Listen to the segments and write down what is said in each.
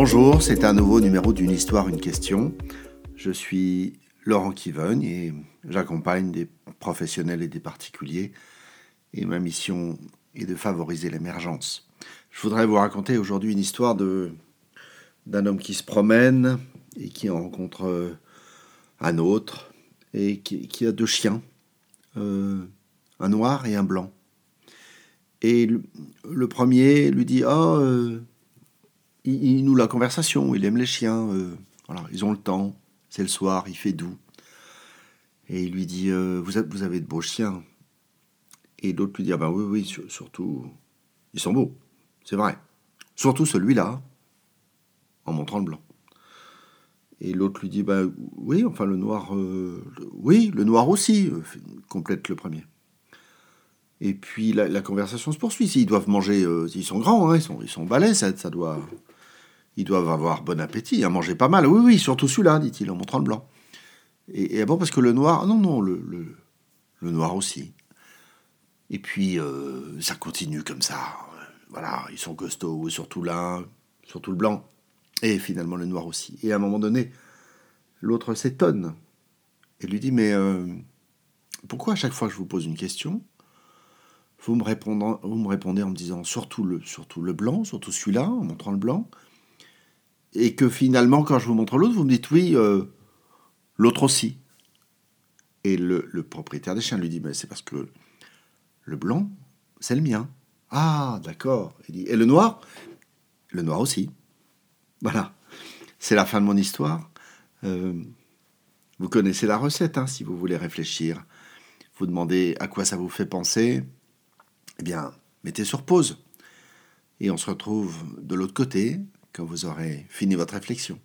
Bonjour, c'est un nouveau numéro d'une histoire, une question. Je suis Laurent Kivogne et j'accompagne des professionnels et des particuliers. Et ma mission est de favoriser l'émergence. Je voudrais vous raconter aujourd'hui une histoire d'un homme qui se promène et qui en rencontre un autre et qui a deux chiens, un noir et un blanc. Et le premier lui dit « Ah, il noue la conversation, il aime les chiens, voilà, ils ont le temps, c'est le soir, il fait doux. » Et il lui dit vous avez de beaux chiens. » Et l'autre lui dit « Ah ben oui, surtout, ils sont beaux, c'est vrai. Surtout celui-là, en montrant le blanc. » Et l'autre lui dit ben oui, enfin le noir, oui, le noir aussi, complète le premier. Et puis la conversation se poursuit. S'ils doivent manger, ils sont grands, hein, ils sont balèzes, ça doit... Ils doivent avoir bon appétit, à manger pas mal. Oui, surtout celui-là, dit-il, en montrant le blanc. Et bon, parce que le noir... Non, le noir aussi. Et puis, ça continue comme ça. Voilà, ils sont costauds, surtout l'un, surtout le blanc. Et finalement, le noir aussi. Et à un moment donné, l'autre s'étonne. Et lui dit, mais pourquoi à chaque fois que je vous pose une question, vous me répondez en me disant surtout le blanc, surtout celui-là, en montrant le blanc, et que finalement, quand je vous montre l'autre, vous me dites oui, l'autre aussi. Et le propriétaire des chiens lui dit, mais c'est parce que le blanc, c'est le mien. Ah, d'accord. Il dit, et le noir? Le noir aussi. Voilà. C'est la fin de mon histoire. Vous connaissez la recette, hein, si vous voulez réfléchir. Vous demandez à quoi ça vous fait penser. Eh bien, mettez sur pause. Et on se retrouve de l'autre côté quand vous aurez fini votre réflexion.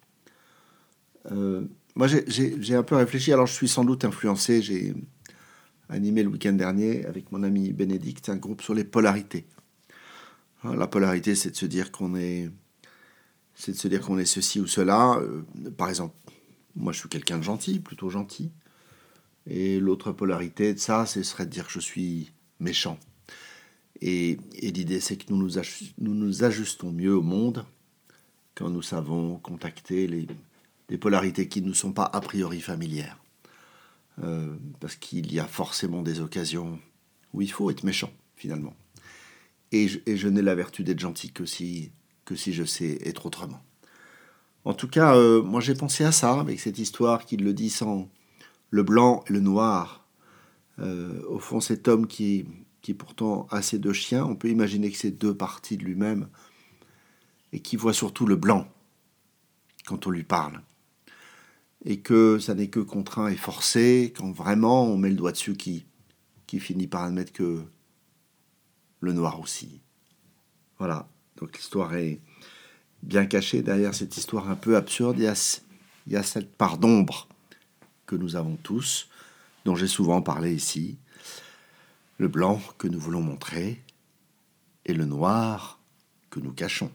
Moi, j'ai un peu réfléchi. Alors, je suis sans doute influencé. J'ai animé le week-end dernier avec mon ami Bénédicte un groupe sur les polarités. La polarité, c'est de se dire qu'on est ceci ou cela. Par exemple, moi, je suis quelqu'un de gentil, plutôt gentil. Et l'autre polarité de ça, ce serait de dire que je suis méchant. Et l'idée, c'est que nous nous ajustons mieux au monde quand nous savons contacter les polarités qui ne nous sont pas a priori familières. Parce qu'il y a forcément des occasions où il faut être méchant, finalement. Et je n'ai la vertu d'être gentil que si je sais être autrement. En tout cas, moi j'ai pensé à ça, avec cette histoire qu'il le dit sans le blanc et le noir. Au fond, cet homme qui pourtant a ces deux chiens, on peut imaginer que c'est deux parties de lui-même, et qui voit surtout le blanc quand on lui parle. Et que ça n'est que contraint et forcé, quand vraiment on met le doigt dessus, qui finit par admettre que le noir aussi. Voilà, donc l'histoire est bien cachée derrière cette histoire un peu absurde. Il y a cette part d'ombre que nous avons tous, dont j'ai souvent parlé ici. Le blanc que nous voulons montrer et le noir que nous cachons.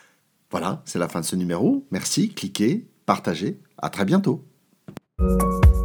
Voilà, c'est la fin de ce numéro. Merci, cliquez, partagez. À très bientôt.